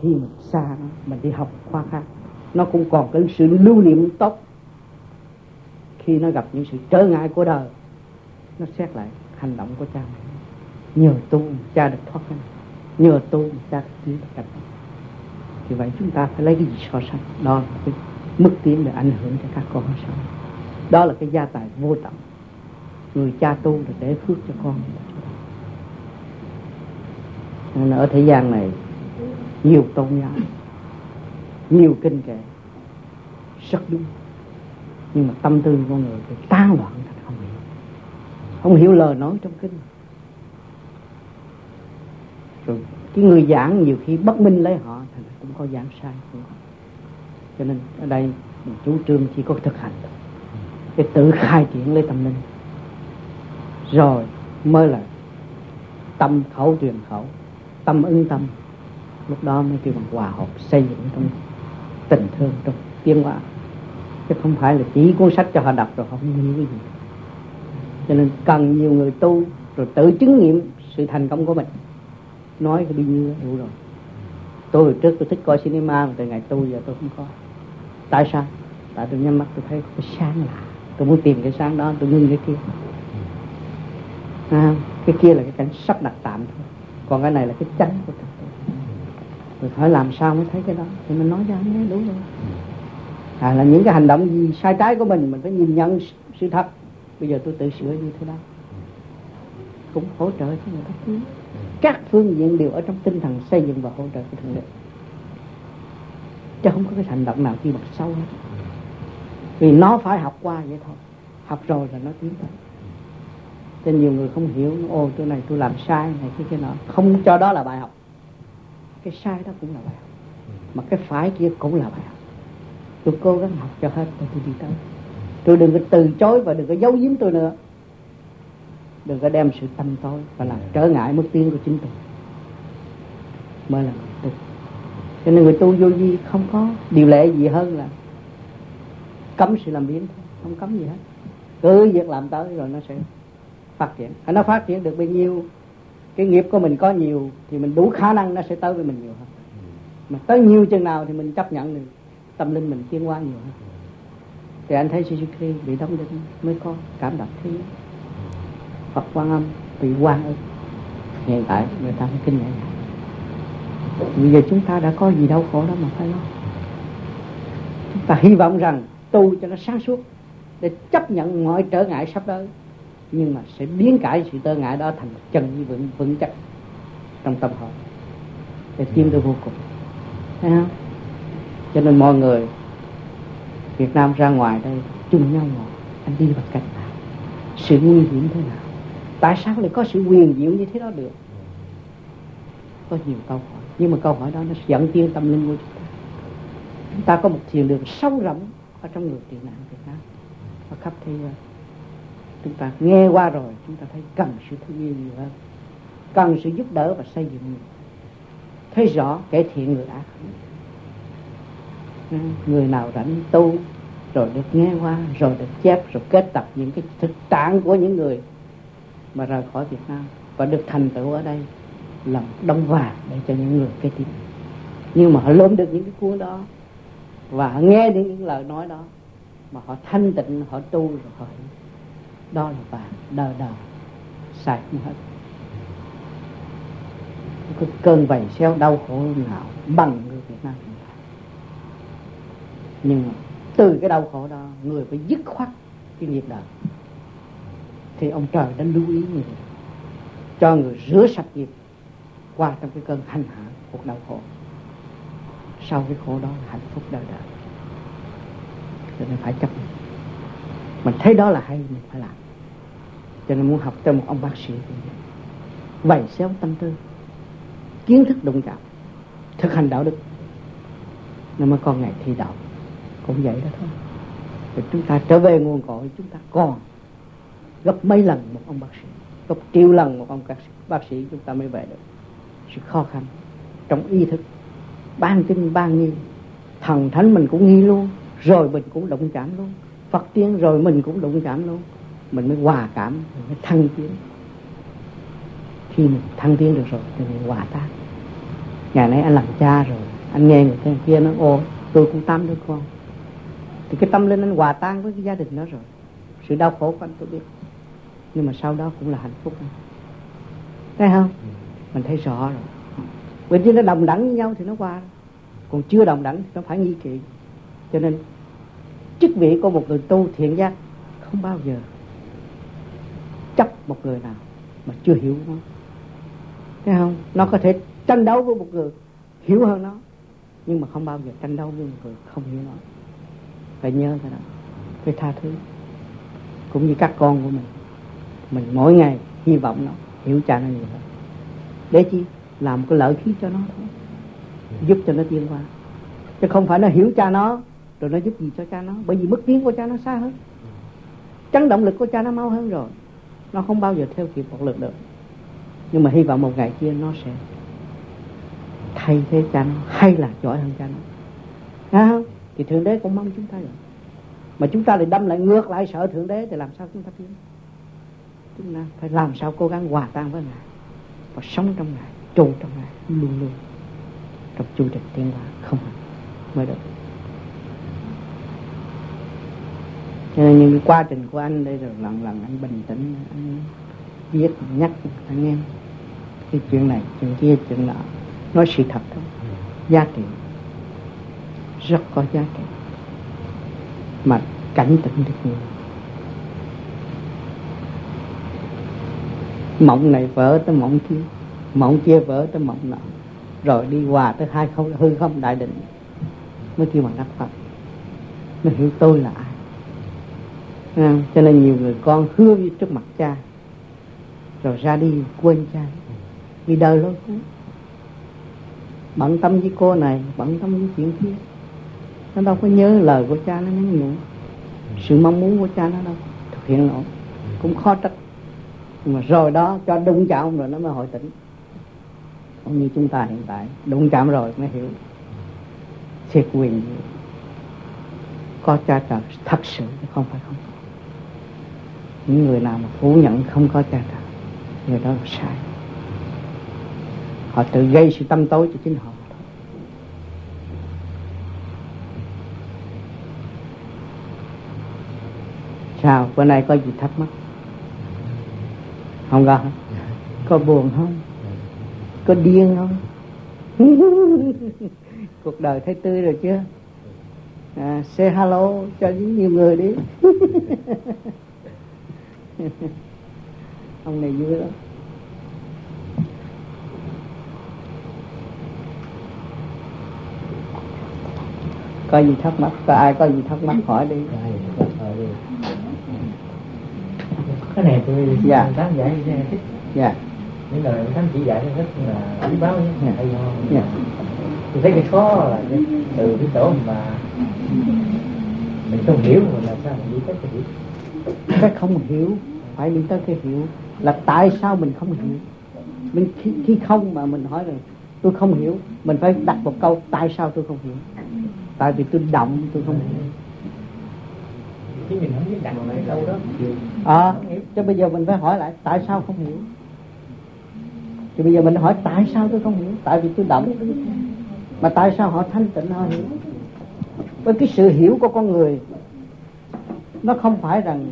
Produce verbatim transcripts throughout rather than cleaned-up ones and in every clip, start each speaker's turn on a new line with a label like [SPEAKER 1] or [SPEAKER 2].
[SPEAKER 1] khi mình xa nó, mình đi học khoa khác, nó cũng còn cái sự lưu niệm tốt. Khi nó gặp những sự trở ngại của đời, nó xét lại hành động của cha mẹ. Nhờ tu cha được thoát cái này, nhờ tu cha được tiến được cảnh. Thì vậy chúng ta phải lấy cái gì so sánh? Đó là cái mức tiến để ảnh hưởng cho các con sau. Đó là cái gia tài vô tận. Người cha tu là để phước cho con. Nên ở thế gian này nhiều tôn giáo, nhiều kinh kệ rất đúng, nhưng mà tâm tư con người thì tan loạn thành không hiểu, không hiểu lời nói trong kinh. Rồi cái người giảng nhiều khi bất minh lấy họ, thành cũng có giảng sai cũng có. Cho nên ở đây mình chủ trương chỉ có thực hành thôi, cái tự khai triển lấy tâm linh, rồi mới là tâm khẩu truyền khẩu, tâm ứng tâm. Lúc đó mới kêu bằng hòa hợp, xây dựng trong tình thương, trong tiến hóa. Chứ không phải là chỉ cuốn sách cho họ đọc rồi họ không hiểu cái gì. Cho nên cần nhiều người tu rồi tự chứng nghiệm sự thành công của mình. Nói cái đi như đủ rồi. Tôi hồi trước tôi thích coi cinema, mà từ ngày tu giờ tôi không có. Tại sao? Tại tôi nhắm mắt tôi thấy cái sáng lạ, tôi muốn tìm cái sáng đó, tôi ngưng cái kia. À, cái kia là cái cảnh sắp đặt tạm thôi, còn cái này là cái chánh của tôi. Rồi phải làm sao mới thấy cái đó thì mình nói ra nghe đúng rồi. À, là những cái hành động gì sai trái của mình mình phải nhìn nhận sự thật. Bây giờ tôi tự sửa như thế đó, cũng hỗ trợ cho người ta tiến. Các phương diện đều ở trong tinh thần xây dựng và hỗ trợ cái thượng đế, chứ không có cái hành động nào chi bằng sâu hết. Vì nó phải học qua vậy thôi, học rồi là nó tiến tới. Cho nhiều người không hiểu, ô tôi này tôi làm sai này cái cái nọ, không cho đó là bài học. Cái sai đó cũng là bài học, mà cái phải kia cũng là bài học. Tôi cố gắng học cho hết rồi tôi đi tới. Tôi đừng có từ chối và đừng có giấu giếm tôi nữa. Đừng có đem sự tâm tối và làm trở ngại mức tiến của chính tôi. Mới là người tu. Cho nên người tu vô vi không có điều lệ gì hơn là cấm sự làm biến thôi, không cấm gì hết. Cứ việc làm tới rồi nó sẽ phát triển. Nó phát triển được bao nhiêu, cái nghiệp của mình có nhiều thì mình đủ khả năng nó sẽ tới với mình nhiều hơn. Mà tới nhiều chừng nào thì mình chấp nhận được tâm linh mình tiến hóa nhiều hơn. Thì anh thấy Suzuki bị đóng đinh mới có cảm động thế. Phật Quan Âm bị oan ức. Hiện tại người ta mới kinh ngạc. Bây giờ chúng ta đã có gì đau khổ đó mà phải lo. Chúng ta hy vọng rằng tu cho nó sáng suốt để chấp nhận mọi trở ngại sắp tới, nhưng mà sẽ biến cải sự trở ngại đó thành một chân vững vững chắc trong tâm hồn để tiến tới vô cùng. Thấy không? Cho nên mọi người Việt Nam ra ngoài đây chung nhau ngồi, anh đi bằng cách nào, sự nguy hiểm thế nào, tại sao lại có sự quyền diệu như thế đó được? Có nhiều câu hỏi, nhưng mà câu hỏi đó nó dẫn tiến tâm linh của chúng ta. Chúng ta có một thiền đường sâu rộng ở trong người tị nạn Việt Nam và khắp thế giới. Chúng ta nghe qua rồi, chúng ta thấy cần sự thương yêu nhiều hơn, cần sự giúp đỡ và xây dựng nhiều. Thấy rõ kẻ thiện người ác. Người nào rảnh tu rồi được nghe qua, rồi được chép, rồi kết tập những cái thực trạng của những người mà rời khỏi Việt Nam và được thành tựu ở đây, làm đóng vàng để cho những người kế tiếp. Nhưng mà họ lốm được những cái cuốn đó và họ nghe đến những lời nói đó mà họ thanh tịnh, họ tu rồi họ hiểu. Đó là vàng đời đời xài không hết. Cái cơn vầy xéo đau khổ nào bằng người Việt Nam chúng ta. Nhưng mà từ cái đau khổ đó người phải dứt khoát cái nghiệp đời, thì ông trời đã lưu ý người, cho người rửa sạch nghiệp qua trong cái cơn hành hạ cuộc đau khổ. Sau cái khổ đó là hạnh phúc đời đời. Cho nên phải chấp nhận. Mình thấy đó là hay mình phải làm. Cho nên muốn học cho một ông bác sĩ vầy xéo tâm tư, kiến thức đụng chạm, thực hành đạo đức, nên mới con ngày thi đạo cũng vậy đó thôi. Rồi chúng ta trở về nguồn cội, chúng ta còn gấp mấy lần một ông bác sĩ, gấp triệu lần một ông bác sĩ chúng ta mới về được. Sự khó khăn trong ý thức, ban kinh ban nghi, thần thánh mình cũng nghi luôn, rồi mình cũng đụng chạm luôn, Phật tiên rồi mình cũng đụng chạm luôn, mình mới hòa cảm, mình mới thăng tiến. Khi mình thăng tiến được rồi thì mình hòa tan. Ngày nay anh làm cha rồi Anh nghe người thằng kia nói ô tôi cũng tám đứa con, thì cái tâm linh anh hòa tan với cái gia đình đó rồi. Sự đau khổ của anh tôi biết, nhưng mà sau đó cũng là hạnh phúc. Thấy không? Mình thấy rõ rồi. Bởi vì nó đồng đẳng với nhau thì nó qua, còn chưa đồng đẳng thì nó phải nghi kỵ. Cho nên chức vị của một người tu thiện giác không bao giờ chấp một người nào mà chưa hiểu nó. Thấy không? Nó có thể tranh đấu với một người hiểu hơn nó, nhưng mà không bao giờ tranh đấu với một người không hiểu nó. Phải nhớ cái đó, phải tha thứ. Cũng như các con của mình, mình mỗi ngày hy vọng nó hiểu cha nó nhiều hơn. Để chi? Làm cái lợi khí cho nó thôi, giúp cho nó tiến qua. Chứ không phải nó hiểu cha nó rồi nó giúp gì cho cha nó. Bởi vì bước tiến của cha nó xa hơn, chấn động lực của cha nó mau hơn rồi, nó không bao giờ theo kịp một lực được. Nhưng mà hy vọng một ngày kia nó sẽ thay thế cha nó, hay là giỏi hơn cha nó. Thấy không? Thì Thượng Đế cũng mong chúng ta rồi. Mà chúng ta lại đâm lại ngược lại sợ Thượng Đế thì làm sao chúng ta tiến? Chúng ta phải làm sao cố gắng hòa tan với Ngài và sống trong Ngài, trụ trong Ngài, luôn luôn trong chu trình tiến hóa không hẳn mới được. Cho nên những cái quá trình của anh đây rồi lần lần anh bình tĩnh, anh viết nhắc anh em cái chuyện này, chuyện kia, chuyện nọ, nói sự thật thôi, giá trị rất có giá trị mà cảnh tỉnh được nhiều. Mộng này vỡ tới mộng kia, mộng kia vỡ tới mộng nọ, rồi đi hòa tới hai không hư không đại định mới kêu bằng đắc Phật, mới hiểu tôi là ai. À, cho nên nhiều người con hứa trước mặt cha rồi ra đi quên cha, vì đời lôi cuốn, bận tâm với cô này, bận tâm với chuyện kia, nó đâu có nhớ lời của cha nó nhắn nhủ, sự mong muốn của cha nó đâu thực hiện nổi, cũng khó trách. Nhưng mà rồi đó cho đụng chạm rồi nó mới hồi tỉnh. Cũng như chúng ta hiện tại đụng chạm rồi mới hiểu thiệt quyền có cha trời thật sự chứ không phải không. Những người nào mà phủ nhận không có cha trời, người đó là sai. Họ tự gây sự tâm tối cho chính họ. Sao bữa nay có gì thắc mắc không? Có có buồn không? Có điên không? Cuộc đời thấy tươi rồi chưa? À, say hello cho nhiều người đi. Ông này vui lắm. Có gì thắc mắc, có ai có gì thắc mắc hỏi đi.
[SPEAKER 2] Cái này tôi
[SPEAKER 1] dạ.
[SPEAKER 2] khán giả thích.
[SPEAKER 1] Dạ.
[SPEAKER 2] Những lời khán chỉ dạy rất là quý báu,
[SPEAKER 1] dạ.
[SPEAKER 2] hay ho.
[SPEAKER 1] Dạ.
[SPEAKER 2] Tôi thấy cái khó là cái, từ cái chỗ mà mình không hiểu mà làm sao mình đi tới cái hiểu.
[SPEAKER 1] Cái không hiểu phải đi tới cái hiểu là tại sao mình không hiểu. Mình khi, khi không mà mình hỏi rằng tôi không hiểu, mình phải đặt một câu tại sao tôi không hiểu. Tại vì tôi động tôi không hiểu.
[SPEAKER 2] Chứ mình không biết đặt lại đâu đó.
[SPEAKER 1] À, chứ bây giờ mình phải hỏi lại tại sao không hiểu. Thì bây giờ mình hỏi tại sao tôi không hiểu. Tại vì tôi động. Mà tại sao họ thanh tịnh họ hiểu? Với cái sự hiểu của con người, nó không phải rằng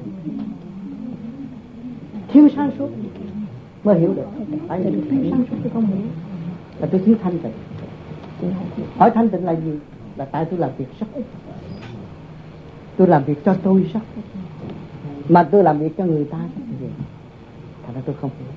[SPEAKER 1] thiếu sáng suốt mới hiểu được. Tại vì thiếu sáng suốt tôi không hiểu, là tôi thiếu thanh tịnh. Hỏi thanh tịnh là gì? Là tại tôi làm việc rất ít. Tôi làm việc cho tôi rất ít, mà tôi làm việc cho người ta rất nhiều. Thật ra tôi không hiểu.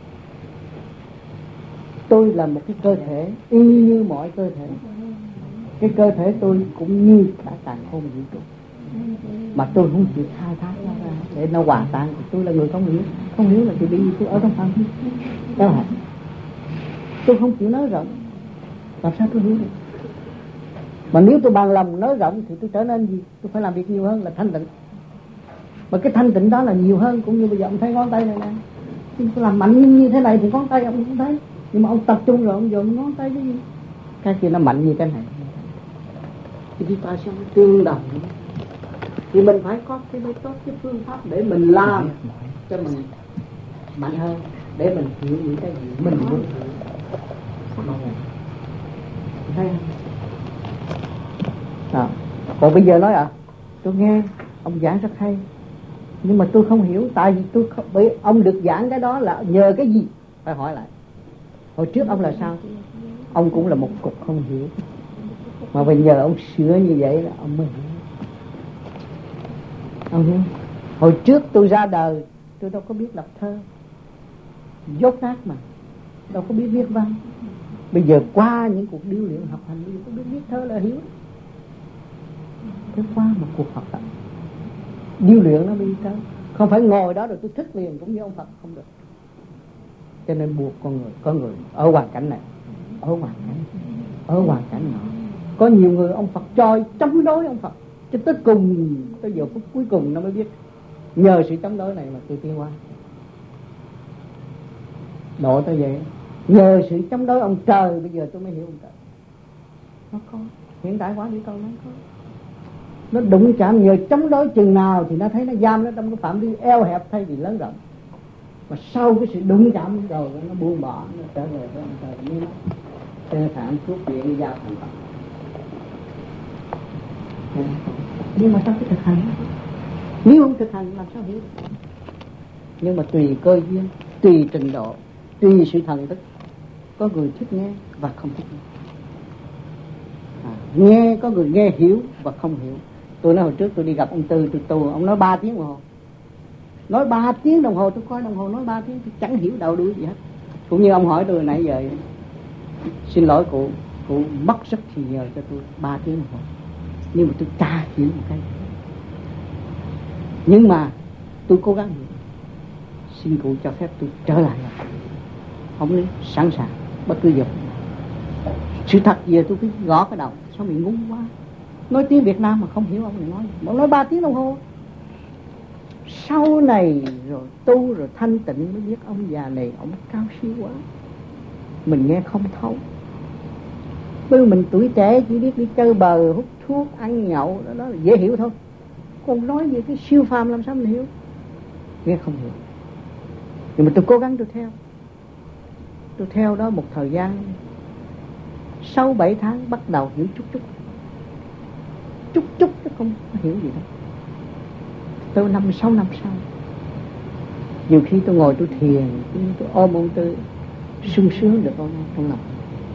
[SPEAKER 1] Tôi là một cái cơ thể y như mọi cơ thể. Cái cơ thể tôi cũng như cả càn khôn vũ trụ, mà tôi không chịu khai thác nó ra để nó hòa tan. Tôi là người không hiểu. Không hiểu là thì bị tôi ở trong phạm vi đó hả? Tôi không chịu nói rộng, làm sao tôi hiểu được? Mà nếu tôi bằng lòng nói rộng thì tôi trở nên gì? Tôi phải làm việc nhiều hơn là thanh tịnh. Mà cái thanh tịnh đó là nhiều hơn. Cũng như bây giờ ông thấy ngón tay này nè, tôi làm mạnh như thế này thì ngón tay ông cũng thấy. Nhưng mà ông tập trung rồi ông dùng ngón tay cái gì? Cái kia nó mạnh như thế này thì chúng ta sẽ tương đồng. Thì mình phải có cái mới tốt cái phương pháp để mình làm cho mình mạnh hơn, để mình hiểu những cái gì mình muốn hiểu. Thấy không? Còn bây giờ nói à, tôi nghe ông giảng rất hay, nhưng mà tôi không hiểu. Tại vì tôi không, bởi ông được giảng cái đó là nhờ cái gì? Phải hỏi lại. Hồi trước ông là sao? Ông cũng là một cục không hiểu, mà bây giờ ông sửa như vậy là ông mới hiểu. Ông hiểu? Hồi trước tôi ra đời, tôi đâu có biết đọc thơ, dốt nát mà, đâu có biết viết văn. Bây giờ qua những cuộc điêu luyện học hành, bây giờ có biết viết thơ là hiểu. Thế qua một cuộc học tập điêu luyện nó đi tới, không phải ngồi đó rồi tôi thích liền cũng như ông Phật, không được. Cho nên buộc con người, con người ở hoàn cảnh này, ở hoàn cảnh, ở hoàn cảnh nọ. Có nhiều người ông Phật choi chống đối ông Phật, cho tới cùng, tới giờ phút cuối cùng nó mới biết nhờ sự chống đối này mà tôi tiến hóa. Độ tới vậy, nhờ sự chống đối ông trời bây giờ tôi mới hiểu ông trời. Nó có, hiện tại quá đi câu nó có. Nó đụng chạm nhờ chống đối chừng nào thì nó thấy nó giam nó trong cái phạm vi eo hẹp thay vì lớn rộng. Mà sau cái sự đụng chạm rồi nó buông bỏ, nó trở về với ông trời như nó. Cho nên thảm thuốc viện giao thành Phật. Nhưng mà trong cái thực hành, nếu không thực hành làm sao hiểu được? Nhưng mà tùy cơ duyên, tùy trình độ, tùy sự thần thức. Có người thích nghe và không thích nghe. À, nghe có người nghe hiểu và không hiểu. Tôi nói hồi trước tôi đi gặp ông Tư, tôi tu, ông nói ba tiếng đồng hồ. Nói ba tiếng đồng hồ, tôi coi đồng hồ nói ba tiếng, tôi chẳng hiểu đầu đuôi gì hết. Cũng như ông hỏi tôi nãy giờ, xin lỗi cụ, cụ mất rất thì giờ cho tôi ba tiếng đồng hồ. Nhưng mà tôi chả hiểu một cái. Nhưng mà tôi cố gắng hiểu. Xin cụ cho phép tôi trở lại. Ông ấy sẵn sàng bất cứ giờ. Sự thật giờ tôi cứ gõ cái đầu, sao mình ngu quá. Nói tiếng Việt Nam mà không hiểu ông này nói. Ông nói ba tiếng đồng hồ. Sau này rồi tu rồi thanh tịnh mới biết ông già này ông cao siêu quá. Mình nghe không thấu. Bởi mình tuổi trẻ chỉ biết đi chơi bờ, hút thuốc, ăn nhậu, đó, đó là dễ hiểu thôi. Còn nói về cái siêu phàm làm sao mình hiểu? Nghe không hiểu. Nhưng mà tôi cố gắng tôi theo. Tôi theo đó một thời gian, sau bảy tháng bắt đầu hiểu chút chút. Chút chút chứ không hiểu gì đâu. Tôi năm sáu năm sau, nhiều khi tôi ngồi tôi thiền, tôi ôm ông Tư, sung sướng được ông trong lòng.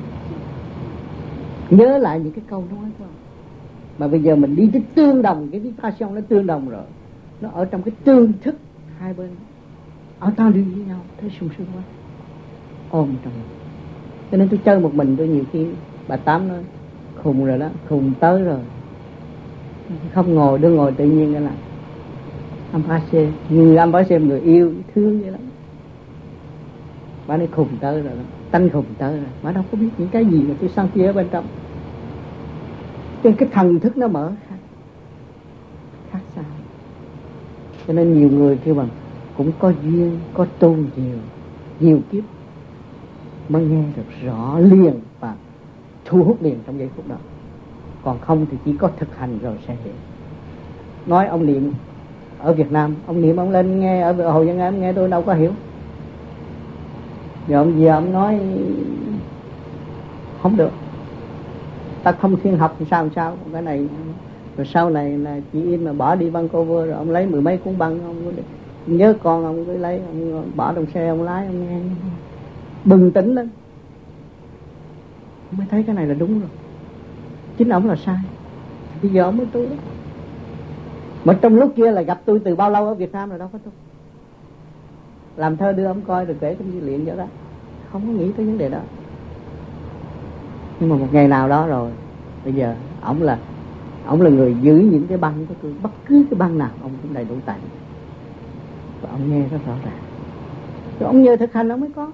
[SPEAKER 1] Nhớ lại những cái câu nói của ông. Mà bây giờ mình đi tới tương đồng, cái vibration nó tương đồng rồi. Nó ở trong cái tương thức hai bên. Ở ta đi với nhau, thấy sung sướng quá. Ôm trong lòng. Cho nên tôi chơi một mình tôi nhiều khi bà Tám nói khùng rồi đó, khùng tới rồi. Không ngồi, đưa ngồi tự nhiên cái là anh phải xem, như anh phải xem người yêu, thương vậy lắm. Bà nói khùng tới rồi đó, tánh khùng tới rồi. Bà đâu có biết những cái gì mà tôi sân si ở bên trong. Cho cái thần thức nó mở khác, khác xa. Cho nên nhiều người kêu bằng cũng có duyên, có tu nhiều, nhiều kiếp mới nghe được rõ liền và thu hút liền trong giây phút đó. Còn không thì chỉ có thực hành rồi sẽ hiểu. Nói ông niệm ở Việt Nam, ông niệm ông lên nghe ở Hồ Văn Em nghe tôi đâu có hiểu. Giờ ông gì ông nói không được. Ta không thiên học thì sao làm sao? Cái này rồi sau này là chị Yên mà bỏ đi Vancouver rồi ông lấy mười mấy cuốn băng, ông nhớ con ông cứ lấy, ông bỏ trong xe ông lái ông nghe bừng tỉnh lên. Ông mới thấy cái này là đúng rồi. Chính ông là sai. Bây giờ ông mới tu đó. Mà trong lúc kia là gặp tôi từ bao lâu ở Việt Nam rồi đâu có tu. Làm thơ đưa ông coi rồi kể trong di luyện cho đó. Không có nghĩ tới vấn đề đó. Nhưng mà một ngày nào đó rồi, bây giờ ông là ông là người giữ những cái băng của tôi. Bất cứ cái băng nào ông cũng đầy đủ tài. Và ông nghe rất rõ ràng. Rồi ông nhờ thực hành ông mới có.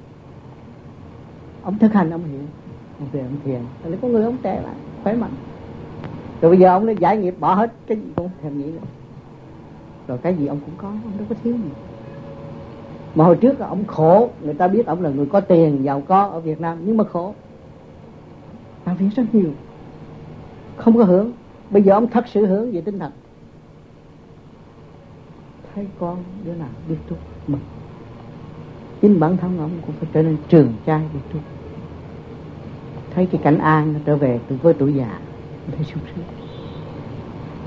[SPEAKER 1] Ông thực hành ông hiểu. Ông về ông thiền. Rồi có người ông trẻ lại, khỏe mạnh. Rồi bây giờ ông đã giải nghiệp bỏ hết cái gì cũng thèm nghĩ nữa. Rồi cái gì ông cũng có, ông đâu có thiếu gì. Mà hồi trước là ông khổ, người ta biết ông là người có tiền, giàu có ở Việt Nam, nhưng mà khổ. Làm việc rất nhiều, không có hưởng. Bây giờ ông thật sự hưởng về tinh thần. Thấy con đứa nào biết tu mừng. Chính bản thân ông cũng phải trở nên trường trai biết tu. Thấy cái cảnh an nó trở về từ với tuổi già, thấy sung sướng.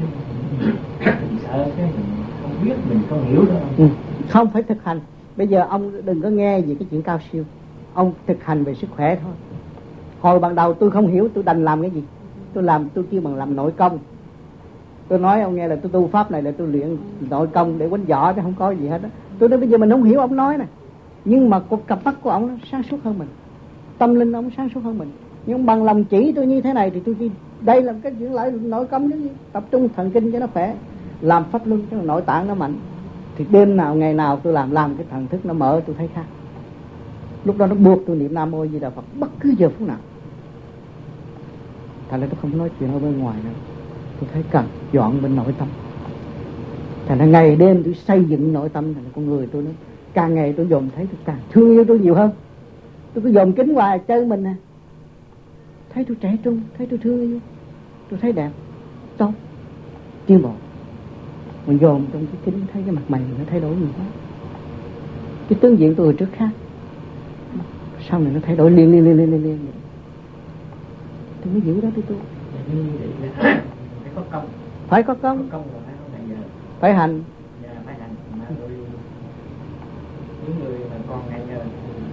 [SPEAKER 2] sợ cái mình không biết, mình không hiểu đâu.
[SPEAKER 1] Ừ. Không phải thực hành. Bây giờ ông đừng có nghe về cái chuyện cao siêu, ông thực hành về sức khỏe thôi. Hồi ban đầu tôi không hiểu tôi đành làm cái gì, tôi làm tôi kêu bằng làm nội công. Tôi nói ông nghe là tôi tu pháp này là tôi luyện nội công để quánh võ chứ không có gì hết đó. Tôi nói bây giờ mình không hiểu ông nói nè, nhưng mà cặp cặp mắt của ông nó sáng suốt hơn mình, tâm linh ông sáng suốt hơn mình. Nhưng bằng lòng chỉ tôi như thế này thì tôi chỉ đây là cái chuyện lại nội công chứ gì, tập trung thần kinh cho nó khỏe, làm pháp luân cho nội tạng nó mạnh. Thì đêm nào ngày nào tôi làm làm cái thần thức nó mở, tôi thấy khác. Lúc đó nó buộc tôi niệm Nam Mô Di Đà Phật bất cứ giờ phút nào. Thành ra tôi không nói chuyện ở bên ngoài nữa, tôi thấy cần dọn bên nội tâm. Thành ra ngày đêm tôi xây dựng nội tâm, thành ra con người tôi nó càng ngày tôi dòm thấy tôi càng thương yêu tôi nhiều hơn. Tôi cứ dòm kính hoài chơi mình nè, thấy tôi trẻ trung, thấy tôi thương yêu, tôi thấy đẹp, tốt, tiến bộ. Mình dòm trong cái kính thấy cái mặt mày nó thay đổi nhiều quá. Cái tướng diện tôi hồi trước khác, sau này nó thay đổi liền liền liền liền liền liền. Tôi mới giữ đó tôi tu.
[SPEAKER 2] Phải có công.
[SPEAKER 1] Phải có công.
[SPEAKER 2] Có công rồi phải không giờ.
[SPEAKER 1] Phải hành.
[SPEAKER 2] Dạ, phải hành. Mà tôi, những người mà còn ngày giờ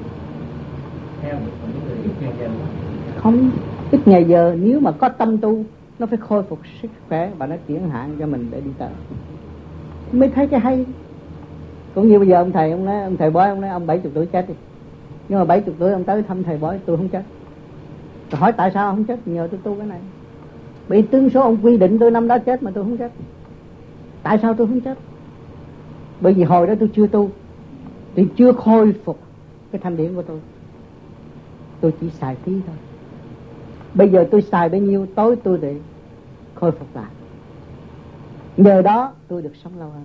[SPEAKER 2] theo được, còn những người ít ngày giờ
[SPEAKER 1] không ít ngày giờ, nếu mà có tâm tu nó phải khôi phục sức khỏe và nó chuyển hạn cho mình để đi tới mới thấy cái hay. Cũng như bây giờ ông thầy ông nói, ông thầy bói ông nói ông bảy mươi tuổi chết đi, nhưng mà bảy mươi tuổi ông tới thăm thầy bói tôi không chết. Tôi hỏi tại sao ông không chết? Nhờ tôi tu cái này. Bị tướng số ông quy định tôi năm đó chết mà tôi không chết. Tại sao tôi không chết? Bởi vì hồi đó tôi chưa tu, thì chưa khôi phục cái thanh điển của tôi. Tôi chỉ xài tí thôi. Bây giờ tôi xài bấy nhiêu tối tôi để khôi phục lại. Nhờ đó tôi được sống lâu hơn.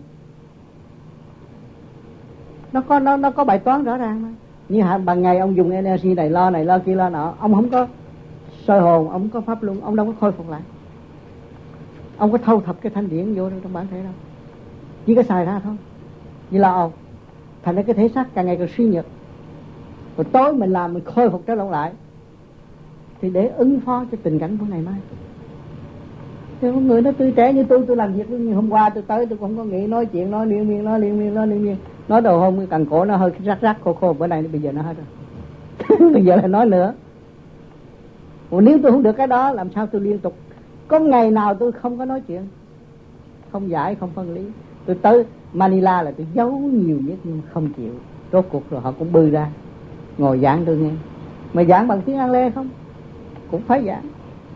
[SPEAKER 1] Nó có nó nó có bài toán rõ ràng mà. Như hạn bằng ngày ông dùng energy này lo này lo kia lo nọ, ông không có soi hồn, ông không có pháp luân, ông đâu có khôi phục lại. Ông có thâu thập cái thanh điển vô trong bản thể đâu, chỉ có xài ra thôi. Như là ông thành ra cái thể xác càng ngày càng suy nhược. Rồi tối mình làm mình khôi phục trở lại thì để ứng phó cho tình cảnh của ngày mai. Thì có người nó tươi trẻ như tôi, tôi làm việc như hôm qua tôi tới tôi cũng không có nghĩ nói chuyện, nói liên miên, nói liên miên, nói liên miên, nói đầu hôm cái cằn cổ nó hơi rắc rắc khô khô, bữa nay bây giờ nó hết rồi. Bây giờ lại nói nữa. Ủa nếu tôi không được cái đó làm sao tôi liên tục? Có ngày nào tôi không có nói chuyện, không giải, không phân lý. Tôi tới Manila là tôi giấu nhiều nhất nhưng không chịu. Rốt cuộc rồi họ cũng bư ra ngồi giảng tôi nghe. Mà giảng bằng tiếng Anglais không? Cũng phải giảng.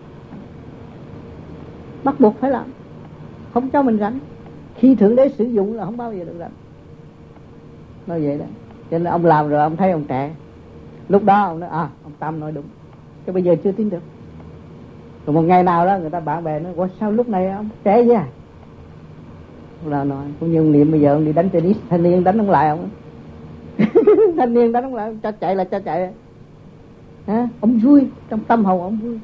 [SPEAKER 1] Bắt buộc phải làm. Không cho mình rảnh. Khi Thượng Đế sử dụng là không bao giờ được rảnh. Nói vậy đó. Cho nên ông làm rồi ông thấy ông trẻ. Lúc đó ông nói à ông Tâm nói đúng. Cái bây giờ chưa tin được. Rồi một ngày nào đó người ta bạn bè nói ủa sao lúc này ông trẻ vậy à? Ông là nói cũng như ông Niệm bây giờ ông đi đánh tennis, thanh niên đánh ông lại ông. Thanh niên đánh ông lại cho chạy là cho chạy. Hả? Ông vui, trong tâm hồn ông vui.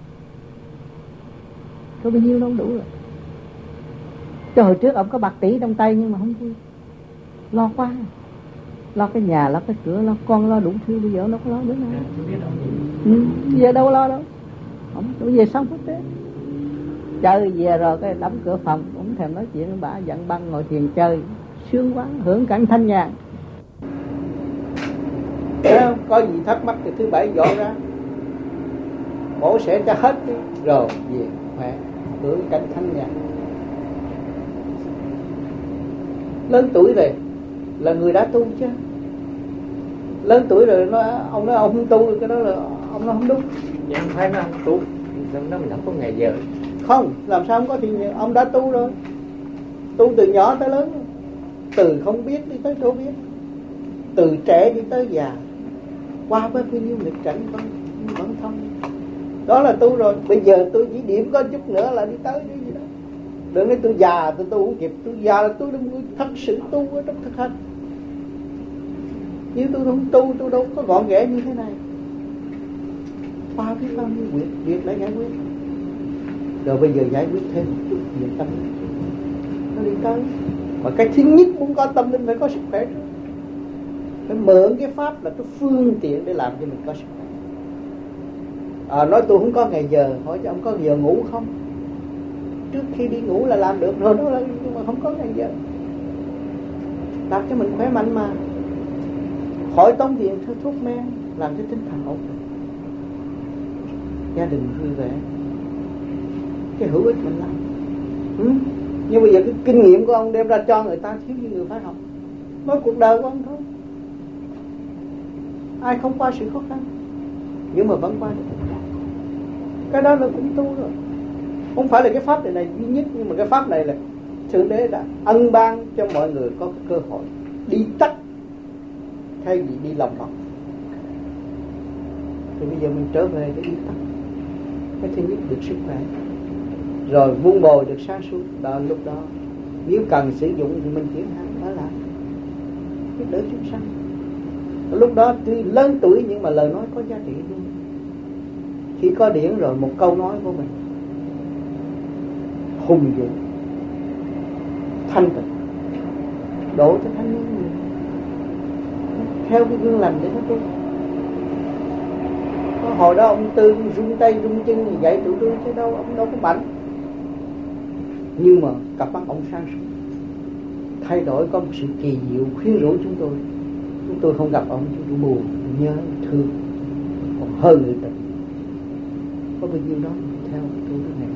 [SPEAKER 1] Có bao nhiêu nó không đủ rồi. Cho hồi trước ông có bạc tỷ trong tay nhưng mà không vui. Lo quá. Lo cái nhà, lo cái cửa, lo con, lo đủ thứ. Bây giờ nó có lo nữa nào. Ừ, bây giờ đâu lo đâu. Ông bây giờ xong hết đấy. Chơi về rồi cái đóng cửa phòng, cũng thèm nói chuyện với bà, dặn băng ngồi thiền chơi. Sướng quá, hưởng cảnh thanh nhàn. Có gì thắc mắc thì thứ bảy dọn ra, bổ sẽ cho hết đi. Rồi về khỏe, hưởng cảnh thanh nhàn. Lớn tuổi rồi là người đã tu chứ. Lớn tuổi rồi nó, ông nói ông không tu, cái đó là ông nói không đúng.
[SPEAKER 2] Vậy không phải nó không tu, nó mình không có ngày giờ.
[SPEAKER 1] Không, làm sao không có thì ông đã tu rồi. Tu từ nhỏ tới lớn, từ không biết đi tới chỗ biết, từ trẻ đi tới già, qua với bao nhiêu nghịch cảnh vẫn vẫn thông. Đó là tu rồi. Bây giờ tôi chỉ điểm có chút nữa là đi tới cái gì đó. Đừng nói tôi già tôi tu không kịp. Tôi già là tôi đúng thật sự tu ở trong thực hành. Nếu tôi không tu tôi đâu có gọn ghẽ như thế này. Qua biết bao nhiêu việc việc đã giải quyết. Rồi bây giờ giải quyết thêm một chút việc tâm linh. Nó đi tới. Và cái thứ nhất muốn có tâm linh phải có sức khỏe trước. Phải mượn cái pháp là cái phương tiện để làm cho mình có sức khỏe. À, nói tôi không có ngày giờ, hỏi cho ông có giờ ngủ không? trước khi đi ngủ là làm được rồi đó, nhưng mà không có ngày giờ làm cho mình khỏe mạnh mà khỏi tốn tiền thuốc men, làm cho tinh thần ổn định, gia đình vui vẻ, cái hữu ích mình làm. Ừ? Nhưng bây giờ cái kinh nghiệm của ông đem ra cho người ta, thiếu như người phải học, nói cuộc đời của ông thôi. Ai không qua sự khó khăn nhưng mà vẫn qua được, cái đó là cũng tu rồi. Không phải là cái pháp này này duy nhất, nhưng mà cái pháp này là Thượng Đế đã ân ban cho mọi người có cái cơ hội đi tắt thay vì đi lòng vòng. Thì bây giờ mình trở về cái đi tắt, cái thứ nhất được sức khỏe, rồi vun bồi được sáng suốt. Đó, lúc đó nếu cần sử dụng thì mình chuyển hành đó là giúp đỡ chúng sanh. Lúc đó tuy lớn tuổi nhưng mà lời nói có giá trị luôn. Khi có điển rồi, một câu nói của mình hùng dũng, thanh tịnh, đổ cho thanh niên người theo cái gương lành để nó tu. Có hồi đó ông Tư rung tay rung chân dạy tụi tôi chứ đâu, ông đâu có mạnh. Nhưng mà cặp mắt ông sáng suốt, thay đổi, có một sự kỳ diệu khuyến rũ chúng tôi. Chúng tôi không gặp ông, chúng tôi buồn, nhớ, thương, còn hơn người tình. Có bao nhiêu đó theo tôi cái này.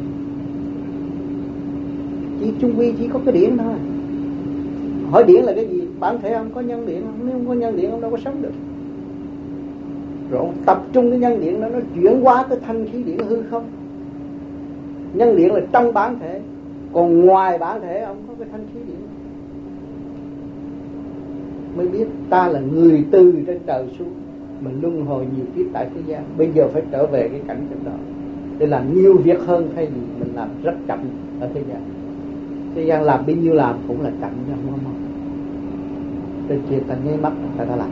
[SPEAKER 1] Chỉ chung quy chỉ có cái điển thôi. Hỏi điển là cái gì? Bản thể ông có nhân điển không? Nếu không có nhân điển ông đâu có sống được. Rồi ông tập trung cái nhân điển đó, nó chuyển hóa tới thanh khí điển hư không. Nhân điển là trong bản thể, còn ngoài bản thể ông có cái thanh khí điển. Mới biết ta là người từ trên trời xuống, mình luân hồi nhiều kiếp tại thế gian, bây giờ phải trở về cái cảnh trong đó để làm nhiều việc hơn, thay vì mình làm rất chậm ở thế gian. Thế gian làm bao nhiêu làm cũng là chậm chứ không có mau. Trên kia ta nháy mắt ta đã làm.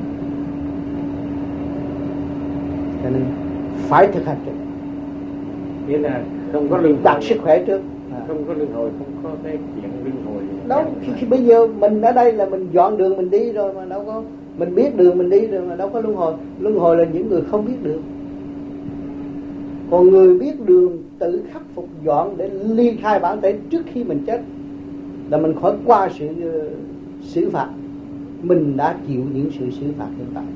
[SPEAKER 1] Cho nên phải thực hành trước.
[SPEAKER 2] Nghĩa là không có luân
[SPEAKER 1] đặt sức khỏe trước.
[SPEAKER 2] À. Không có luân hồi, không có cái chuyện luân hồi.
[SPEAKER 1] Đâu, khi, khi bây giờ mình ở đây là mình dọn đường mình đi rồi mà đâu có, mình biết đường mình đi rồi mà đâu có luân hồi. Luân hồi là những người không biết đường. Còn người biết đường tự khắc phục dọn để ly khai bản thể trước khi mình chết, là mình khỏi qua sự uh, xử phạt. Mình đã chịu những sự xử phạt hiện tại,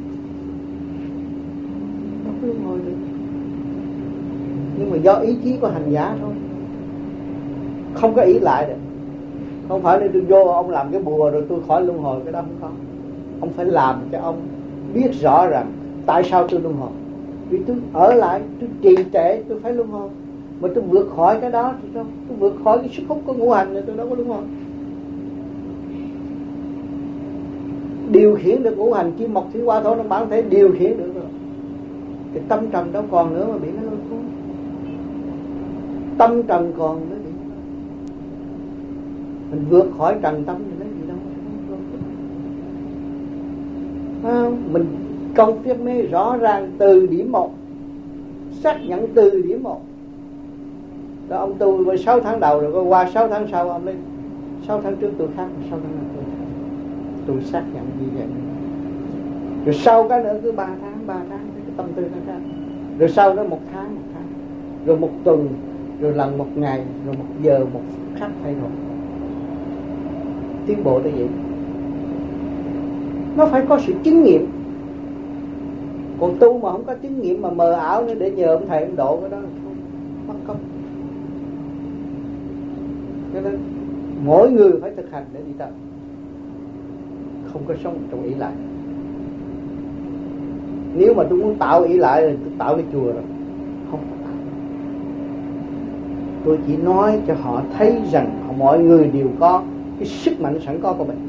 [SPEAKER 1] đâu có luân hồi được. Nhưng mà do ý chí của hành giả thôi, không có ý lại được. Không phải nên tôi vô ông làm cái bùa rồi tôi khỏi luân hồi, cái đó không có. Ông phải làm cho ông biết rõ rằng tại sao tôi luân hồi. Vì tôi ở lại, tôi trì trệ, tôi phải luân hồi. Mà tôi vượt khỏi cái đó thì sao? Tôi vượt khỏi cái sức hút của ngũ hành thì tôi đâu có luân hồi. Điều khiển được ngũ hành kim mộc thủy hỏa thổ, nó bản thể điều khiển được rồi. Cái tâm trần đâu còn nữa mà bị nó lôi cuốn. Tâm trần còn nữa thì mình vượt khỏi trần tâm thì lấy gì đâu. À, mình công tiếp mới rõ ràng từ điểm một, xác nhận từ điểm một. Đó, ông tu với sáu tháng đầu rồi, qua sáu tháng sau ông lên sáu tháng trước tôi khác, sáu tháng sau tôi khác. Tôi xác nhận như vậy. Rồi sau cái nữa cứ ba tháng, ba tháng cái tâm tư nó khác. Rồi sau đó một tháng, một tháng, rồi một tuần, rồi lần một ngày, rồi một giờ, một phút khác thay đổi. Tiến bộ tới vậy. Nó phải có sự chứng nghiệm. Còn tu mà không có chứng nghiệm mà mờ ảo nữa để nhờ ông thầy ông độ, cái đó là không, mất công. Cho nên mỗi người phải thực hành để đi tới, không có sống trong ý lại. Nếu mà tôi muốn tạo ý lại thì tôi tạo cái chùa rồi, không có tạo. Tôi chỉ nói cho họ thấy rằng mọi người đều có cái sức mạnh sẵn có của mình,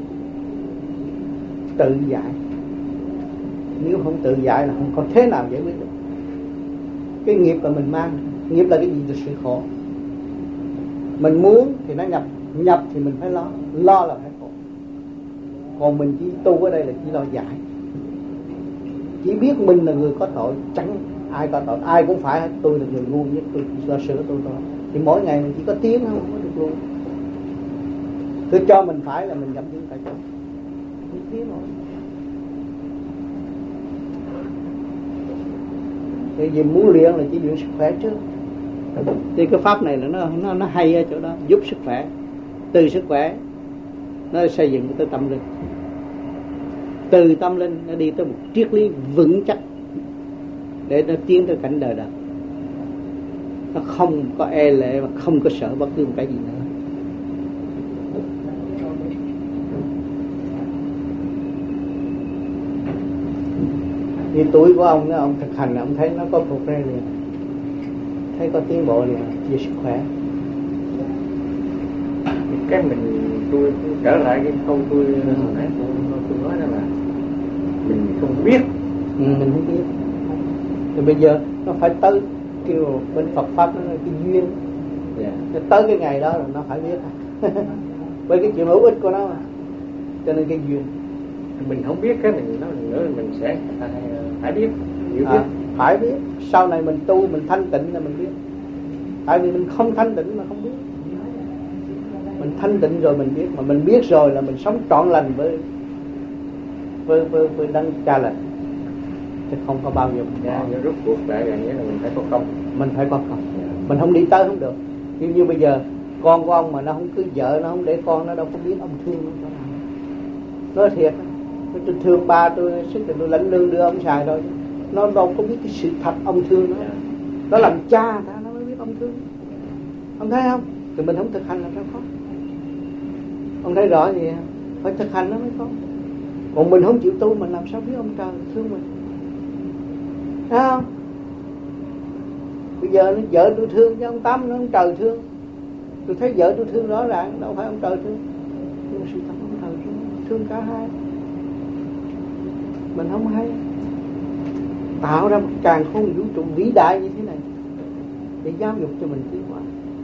[SPEAKER 1] tự giải. Nếu không tự giải là không có thế nào giải quyết được. Cái nghiệp là mình mang. Nghiệp là cái gì? Là sự khổ. Mình muốn thì nó nhập, nhập thì mình phải lo, lo là phải khổ. Còn mình chỉ tu ở đây là chỉ lo giải. Chỉ biết mình là người có tội, chẳng ai có tội, ai cũng phải tôi là người ngu nhất, tôi chỉ lo sửa tôi thôi. Thì mỗi ngày mình chỉ có tiếng không có được luôn. Tôi cho mình phải là mình dậm chân tại chỗ, không tiếng rồi. Thì vì muốn luyện là chỉ luyện sức khỏe trước. Thì cái pháp này là nó nó nó hay ở chỗ đó, giúp sức khỏe, từ sức khỏe nó xây dựng tới tâm linh, từ tâm linh nó đi tới một triết lý vững chắc để nó tiến tới cảnh đời đời. Nó không có e lệ và không có sợ bất cứ một cái gì nữa. Vì tuổi của ông, ông thực hành, ông thấy nó có phục ra liền, thấy có tiến bộ liền về sức khỏe.
[SPEAKER 2] Cái mình tôi trở lại cái câu tôi hồi nãy tôi, tôi nói đó là mình không biết.
[SPEAKER 1] Ừ, mình không biết. Thì bây giờ nó phải tới kêu bên Phật pháp nó là cái duyên. Yeah. Tới cái ngày đó là nó phải biết. Với cái chuyện hữu ích của nó mà. Cho nên cái duyên.
[SPEAKER 2] Mình không biết cái này nó nữa mình sẽ phải, phải biết, hiểu
[SPEAKER 1] à,
[SPEAKER 2] biết.
[SPEAKER 1] Phải biết. Sau này mình tu mình thanh tịnh là mình biết. Tại vì mình không thanh tịnh mà không biết. Mình thanh tịnh rồi mình biết, mà mình biết rồi là mình sống trọn lành với với với, với đấng cha lành, chứ không có bao giờ mình
[SPEAKER 2] yeah, rút cuộc lại là nghĩa là mình phải có công,
[SPEAKER 1] mình phải có công. Yeah. Mình không đi tới không được. Như như bây giờ con của ông mà nó không cứ vợ nó không để con, nó đâu có biết ông thương nó chỗ nào. Nói thiệt, tôi thương ba tôi sức thì tôi lãnh lương đưa ông xài thôi, nó đâu có biết cái sự thật ông thương nó. Yeah. Nó làm cha ta nó mới biết ông thương. Ông thấy không? Thì mình không thực hành là sao có. Ông thấy rõ gì không? Phải thực hành nó mới có. Còn mình không chịu tu mình làm sao biết ông trời thương mình? Thấy không? Bây giờ nó vợ tôi thương chứ ông Tám nó ông trời thương. Tôi thấy vợ tôi thương rõ ràng, đâu phải ông trời thương. Nhưng mà sự thật ông trời thương, thương cả hai. Mình không hay. Tạo ra một càn khôn vũ trụ vĩ đại như thế này để giáo dục cho mình tiến hóa,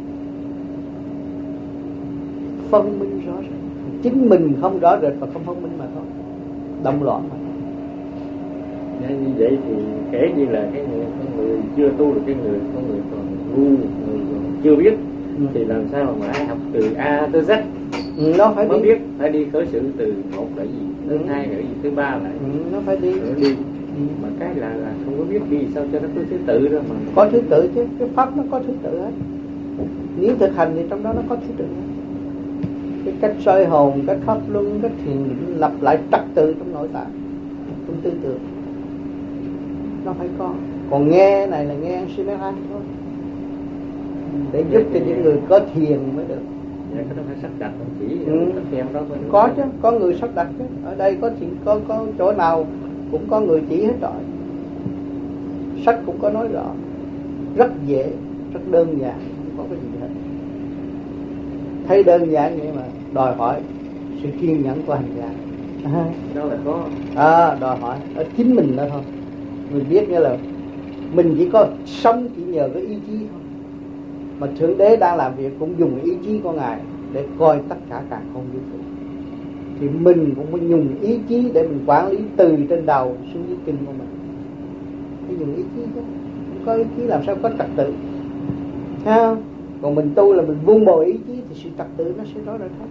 [SPEAKER 1] phân minh rõ ràng. Chính mình không rõ rệt và không phân minh mà thôi, động loạn mà thôi.
[SPEAKER 2] Nên như vậy thì kể như là cái người, cái người chưa tu được, cái người con người còn ngu, người còn chưa biết, ừ. thì làm sao mà mãi học từ A tới Z.
[SPEAKER 1] Ừ, nó phải
[SPEAKER 2] mới
[SPEAKER 1] đi.
[SPEAKER 2] biết phải đi khởi sự từ một là gì, thứ ừ. hai là gì, thứ ba là
[SPEAKER 1] ừ, nó phải đi.
[SPEAKER 2] Rồi đi. Ừ. Mà cái là, là không có biết đi sao cho nó có thứ tự đó mà.
[SPEAKER 1] Có thứ tự chứ, cái pháp nó có thứ tự hết. Nếu thực hành thì trong đó nó có thứ tự hết. Cái cách soi hồn, cách pháp luân, cách thiền định lặp lại trật tự trong nội tạng, trong tư tưởng, nó phải có. Còn nghe này là nghe suy nói hay thôi, để giúp cho những người có thiền mới được.
[SPEAKER 2] Dạ, cái đó phải sắp đặt không chỉ
[SPEAKER 1] ừ.
[SPEAKER 2] đó
[SPEAKER 1] Có chứ, có người sắp đặt chứ. Ở đây có thiền, có có chỗ nào cũng có người chỉ hết rồi. Sách cũng có nói rõ, rất dễ, rất đơn giản, không có cái gì hết. Thấy đơn giản vậy mà đòi hỏi sự kiên nhẫn của hành giả. À,
[SPEAKER 2] đó là có.
[SPEAKER 1] À, đòi hỏi ở chính mình đó thôi. Mình biết nghĩa là mình chỉ có sống chỉ nhờ cái ý chí thôi. Mà Thượng Đế đang làm việc cũng dùng ý chí của Ngài để coi tất cả càn khôn vũ trụ. Thì mình cũng phải dùng ý chí để mình quản lý từ trên đầu xuống dưới chân của mình. Phải dùng ý chí chứ. Không có ý chí làm sao có trật tự. Thấy không? Còn mình tu là mình buông bỏ ý chí thì sự trật tự nó sẽ rõ rệt hết.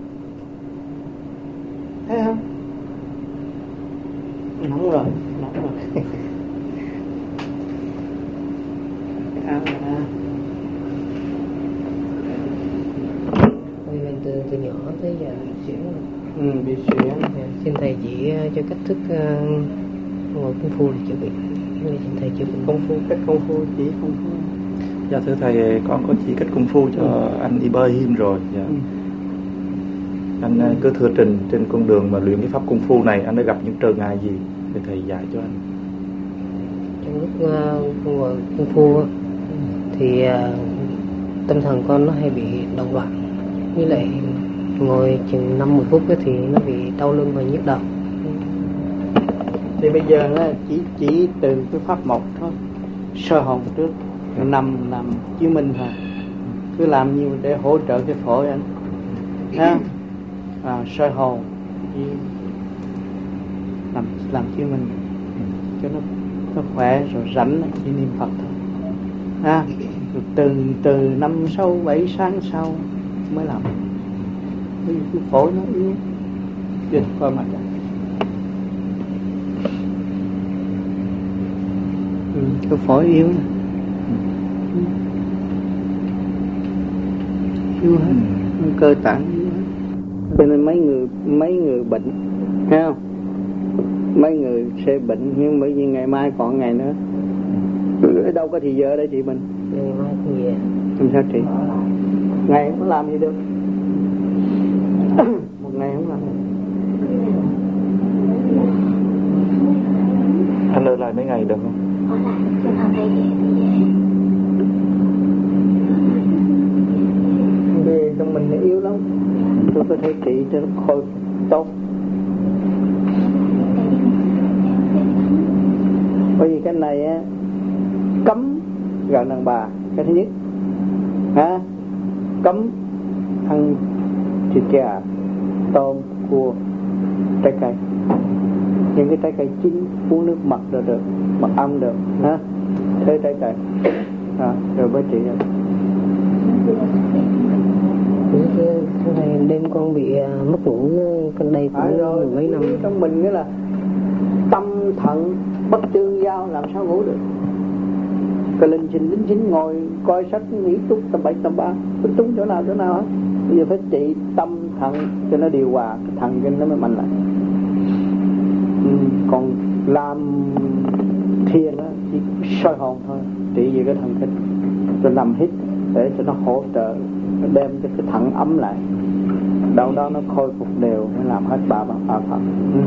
[SPEAKER 1] Thấy không? Nóng rồi, nóng rồi. à, à.
[SPEAKER 3] Mình từ, từ nhỏ tới giờ xuyển
[SPEAKER 1] ừ, bị xuyển.
[SPEAKER 3] Xin thầy chỉ cho cách thức uh, ngồi công phu để chữa bệnh. Xin thầy chữa bệnh
[SPEAKER 1] Công phu, cách công phu chỉ công phu.
[SPEAKER 4] Dạ thưa thầy, con có chỉ cách công phu cho ừ. anh đi bơi hiêm rồi. Dạ. Ừ. Anh ừ. cứ thưa trình trên con đường mà luyện cái pháp công phu này anh đã gặp những trở ngại gì thì thầy dạy cho anh.
[SPEAKER 3] Trong lúc uh, ngồi công phu thì uh, tâm thần con nó hay bị động loạn, như lại ngồi chừng năm mười phút thì nó bị đau lưng và nhức đầu.
[SPEAKER 1] Thì bây giờ nó chỉ chỉ từ cái pháp một thôi, sơ hồn trước, nằm nằm chiếu minh thôi, cứ làm nhiều để hỗ trợ cái phổi anh, ha, à, sơ hồn, làm làm chiếu minh cho nó nó khỏe rồi rảnh chỉ niệm Phật thôi, ha, rồi từ từ năm sau bảy sáng sau mới làm, cái, cái phổi nó yếu, dịch qua mặt. Cái phổi yếu này. yếu hết, cơ tạng yếu hết. Cho nên mấy người mấy người bệnh, thấy không? Mấy người sẽ bệnh nhưng bởi vì ngày mai còn ngày nữa, đâu có thì giờ để trị mình.
[SPEAKER 3] Ngày mai thì về.
[SPEAKER 1] Làm sao trị? Ngày không làm gì được. Một ngày không làm.
[SPEAKER 4] Anh ở lại mấy ngày được không?
[SPEAKER 5] Ở lại, chứ không thấy về thì về.
[SPEAKER 1] Về trong mình nó yếu lắm. Tôi có thể trị cho nó khôi tốt. Bởi vì cái này á, cấm gần đàn bà, cái thứ nhất. Ha? Cấm ăn thịt gà, tôm, cua, trái cây. Những cái trái cây chín uống nước mật rồi được, mật ong được, ha? Thế trái cây. À, rồi mới trị được.
[SPEAKER 3] Cái này đêm con bị mất ngủ con đây cũng mười mấy năm.
[SPEAKER 1] Trong mình nghĩa là tâm thận bất tương giao, làm sao ngủ được? Cái linh trình lính chính ngồi coi sách nghĩ túc tầm bảy tầm ba, túc túng chỗ nào chỗ nào hết. Bây giờ phải trị tâm thận cho nó điều hòa, cái thần kinh nó mới mạnh lại. Ừ, còn làm thiền á chỉ soi hồn thôi, trị về cái thần kinh, rồi nằm hít để cho nó hỗ trợ, nó đem cho cái thận ấm lại, đâu đó nó khôi phục đều, nó làm hết ba ba ba phần. Ừ.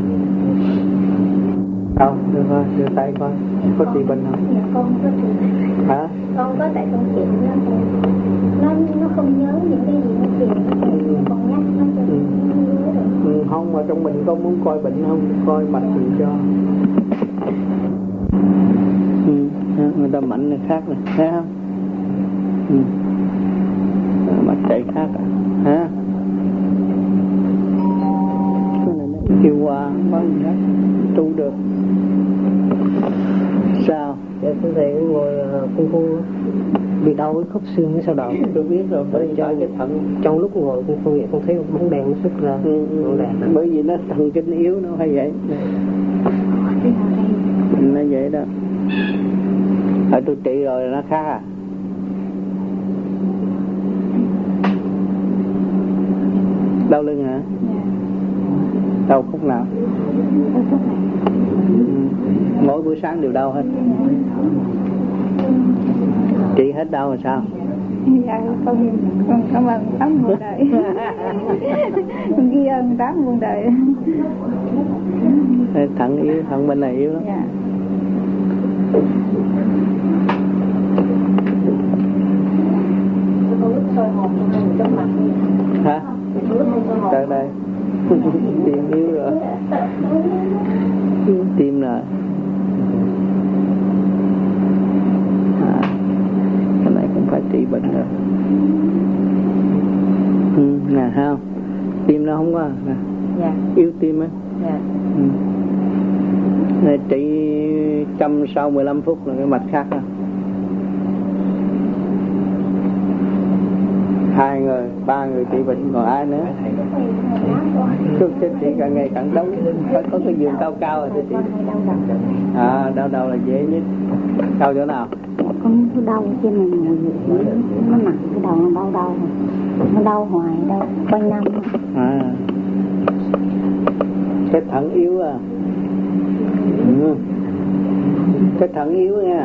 [SPEAKER 1] Đâu, đưa coi, đưa tay coi, có trị bệnh không?
[SPEAKER 5] Dạ con có trị.
[SPEAKER 1] Hả?
[SPEAKER 5] Con có, tại con chịu nó nó nó không nhớ những cái gì nó chịu, nó con nhắc nó cho
[SPEAKER 1] ừ.
[SPEAKER 5] nó nhớ được.
[SPEAKER 1] Ừ, không, mà trong mình con muốn coi bệnh không, coi mạch gì cho. Ừ, người ta mạnh này khác này, thấy không? Ừ. Mạch chạy khác à, hả? Cái này nó tiêu hóa, có gì hết, tu được. Sao?
[SPEAKER 3] Dạ tôi thấy ngồi cung phu bị đau cái khớp xương cái sau đầu.
[SPEAKER 1] Tôi biết rồi, bởi vì trong, cái thận
[SPEAKER 3] trong lúc ngồi cung phu vậy con thấy một bóng đèn nó xuất ra.
[SPEAKER 1] Ừ, ừ. Bởi vì nó thần kinh yếu nó hay vậy. Nó vậy đó. Ở tôi trị rồi nó khác à? Đau lưng hả?
[SPEAKER 5] Dạ.
[SPEAKER 1] Đau khúc nào?
[SPEAKER 5] Đau khúc này.
[SPEAKER 1] Ừ. Mỗi buổi sáng đều đau hết. Trị hết đau rồi sao?
[SPEAKER 5] Dạ con con cảm ơn tám muôn đời. Con ghi ơn tám muôn đời.
[SPEAKER 1] Thận yếu, thận bên này yếu lắm.
[SPEAKER 5] Dạ.
[SPEAKER 1] Hả? Tới đây. Tim yếu rồi. Tim rồi. À, cái này cũng phải trị bệnh rồi. Ừ, nè không? Tim nó không có nè.
[SPEAKER 3] Dạ.
[SPEAKER 1] Yếu tim á.
[SPEAKER 3] Dạ.
[SPEAKER 1] Ừ. Này trị chăm sau mười lăm phút là cái mạch khác đó. Hai người, ba người trị bệnh còn ai nữa? Tôi sẽ trị càng ngày càng đau, phải có cái giường cao cao rồi thì trị. À, đau đầu là dễ nhất. Đau chỗ nào?
[SPEAKER 5] Con đau trên mình nó nặng, cái đầu nó đau đau, nó đau hoài, đau quanh năm.
[SPEAKER 1] À, cái thận yếu à. Ừ. Cái thận yếu nha.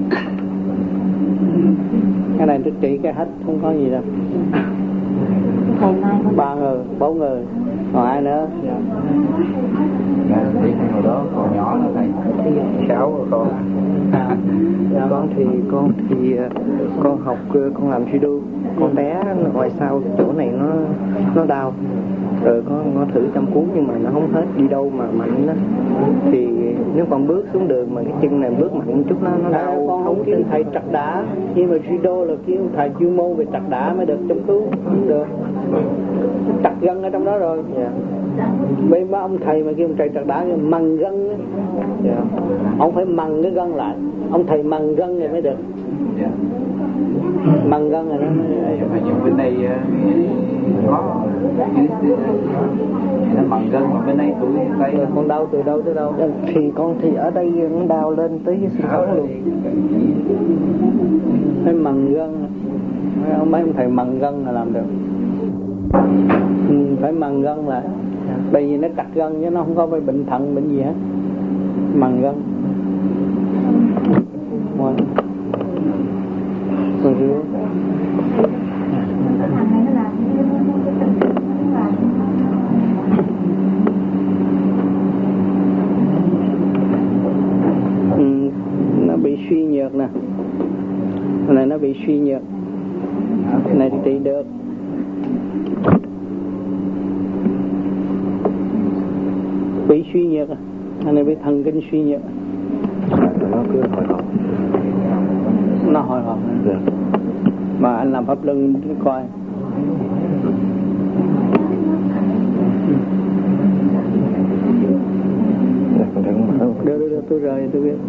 [SPEAKER 1] Cái này tôi trị cái hết không có gì đâu.
[SPEAKER 5] Thầy mai
[SPEAKER 1] Ba người, bốn người, còn ai nữa?
[SPEAKER 4] Dạ, thì hồi đó còn nhỏ nữa thầy, sáu rồi con.
[SPEAKER 1] À, dạ. Con thì con thì con học con làm judo, con té ngoài sau chỗ này nó nó đau, rồi con nó thử chăm cứu nhưng mà nó không hết, đi đâu mà mạnh đó. Thì nếu con bước xuống đường mà cái chân này bước mạnh một chút nó nó đau. À, con không kiếm thầy trật đá, nhưng mà judo là kiếm thầy chuyên môn về trật đá mới được chăm cứu, không được. Trật gân ở trong đó rồi. Yeah. Mấy mấy ông thầy mà kêu ông thầy trật đá mằng gân á. Yeah. Ông phải mằng cái gân lại, ông thầy mằng gân rồi mới được. Yeah. Mằng gân rồi đó.
[SPEAKER 4] Phải dùng bên đây có nó mằng gân mà bên đây tuổi tay
[SPEAKER 1] con đau từ đâu tới đâu? Thì con thì ở đây nó đau lên tới cái xương sống luôn. Phải mằng gân. mấy ông thầy mần gân là làm được. Ừ, phải mần gân lại, bởi vì nó cắt gân chứ nó không có bệnh thận bệnh gì hết. Mần gân rồi rồi rửa. Ừ, nó bị suy nhược nè, cái này nó bị suy nhược, cái này thì trị được. Bị suy nhược, cái này bị thần kinh suy nhược.
[SPEAKER 4] Nó cứ hồi hộp.
[SPEAKER 1] Nó hồi hộp nữa. Mà anh làm pháp luân coi. Được, được, được, tôi rời, tôi biết.